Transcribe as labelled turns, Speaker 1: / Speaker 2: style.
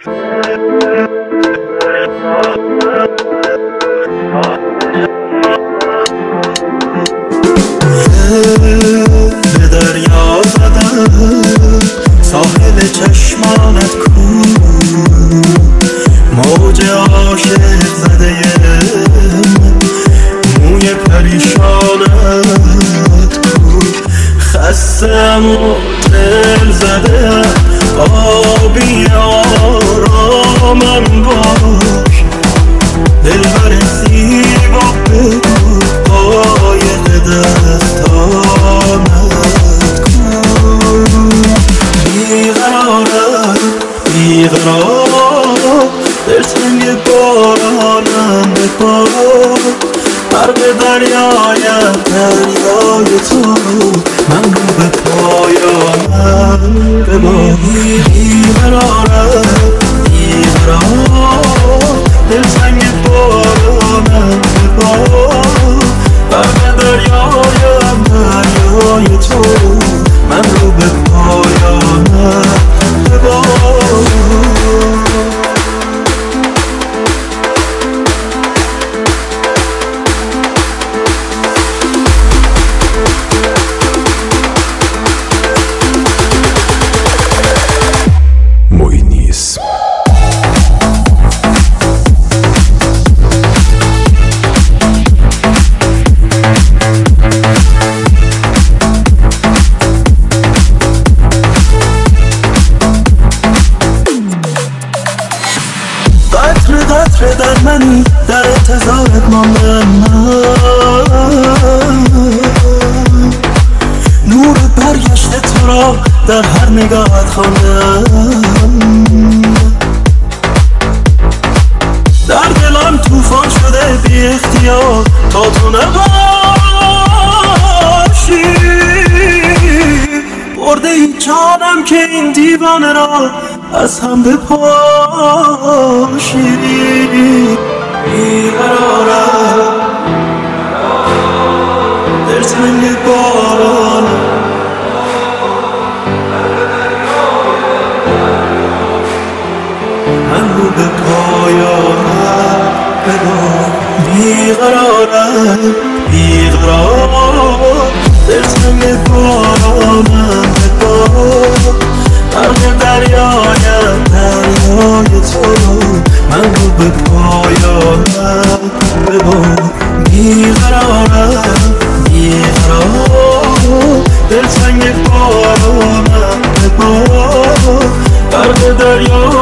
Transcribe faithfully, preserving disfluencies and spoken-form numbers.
Speaker 1: به دریا زدم ساحل چشمانت کو، موج عاشق زده موی پریشانت کو. خستم و دل زده آبی آرامم باش، دلبر زیبا بگو قایق دستانت کن. بیقرارم بیقرار دلتنگ بارانم به پا، غرق دریایم دریای تو، من رو به پایانم ببار. بیقرارم بیقرار دلتنگ بارانم به پا، غرق دریایم دریای تو، من رو به پایانم ببار. قطره در منی در انتظارت ماندم من، نور برگشت تو را در هر نگاهت خواندم. در دلم طوفان شده بی اختیار تا تو نباشی، برده ای جانم که این دیوانه را از هم بپاشی. بیقرارم دلتنگ بارانم، من رو به پایانم ببار. بیقرارم بیقرار دلتنگ بارانم ببار، غرق دریایم دریای تو، من رو به پایانم ببار. بیقرارم بیقرار دلتنگ بارانم ببار، غرق دریا